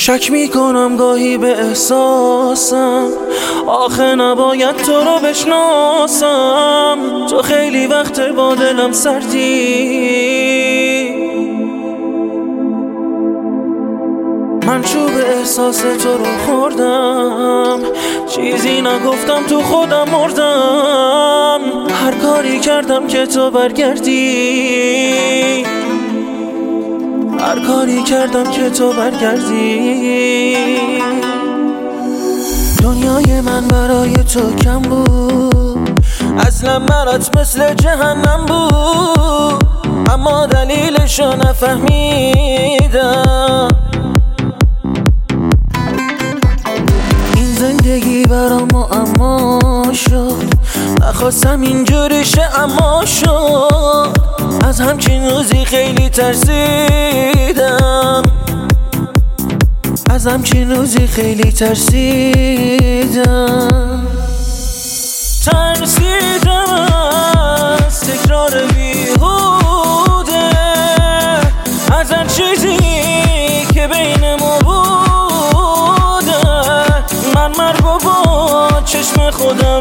شک میکنم گاهی به احساسم، آخه نباید تو رو بشناسم. تو خیلی وقت با دلم سردی، من چوب احساس تو رو خوردم، چیزی نگفتم تو خودم مردم. هر کاری کردم که تو برگردی، هر کاری کردم که تو برگردی. دنیای من برای تو کم بود، اصلا برات مثل جهنم بود، اما دلیلشو نفهمیدم. این زندگی برام معما شد، نخواستم اینجوری شه اما شد. از همچین روزی خیلی ترسیدم، از همچین روزی خیلی ترسیدم. ترسیدم از تکرار بیهوده، از هر چیزی که بین ما بوده. من مرگو با چشم خودم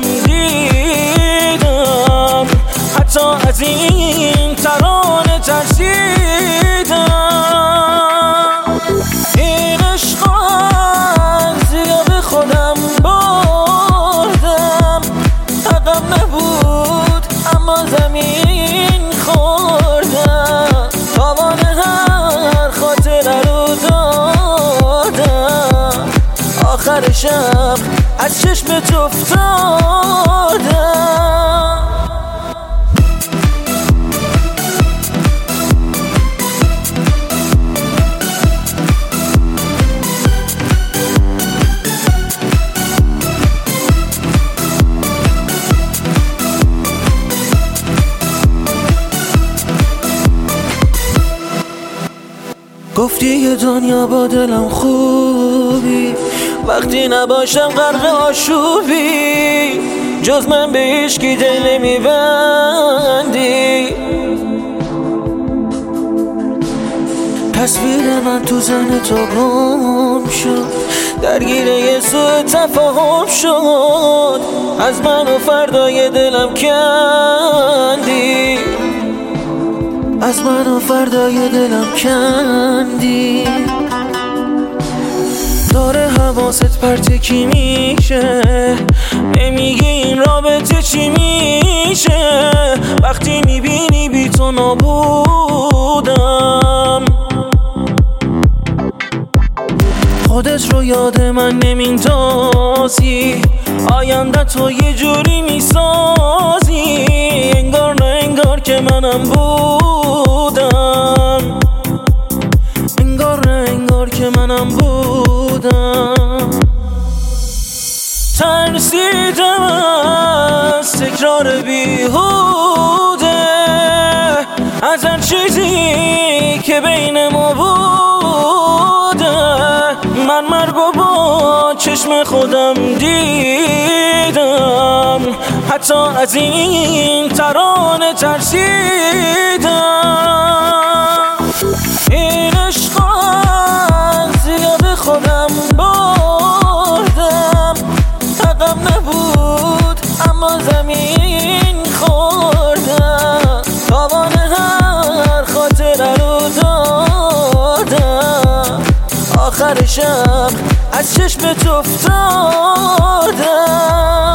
دیدم، حتی از این ترانه ترسیدم. این عشق زیاد خودم بردم، حقم نبود اما زمین خوردم. تاوان هر خاطره رو دادم، آخر شب از چشمت افتادم. گفتی یه دنیا با دلم خوبی، وقتی نباشم غرق آشوبی. جز من به هیچکی دل نمیبندی. تصویر من تو ذهن تو گم شد، درگیر یه سوء تفاهم شد. از من و فردای دلم کندی، از من و فردای دلم کندی. داره حواست پرتکی میشه، نمیگی این رابطه چی میشه. وقتی میبینی بی تو نابودم، خودت رو یاد من نمیندازی. آینده تو یه جوری میسازی، انگار نه انگار که منم بودم، انگار نه انگار که منم بودم. ترسیدم از تکرار بیهوده، از هر چیزی که بین ما بوده. من مرگو با چشم خودم دیدم، حتی از این ترانه ترسیدم. این عشق زیاد خودم بردم، حقم نبود اما زمین خوردم. تاوان هر خاطره رو دادم، آخر شب از چشمت افتادم.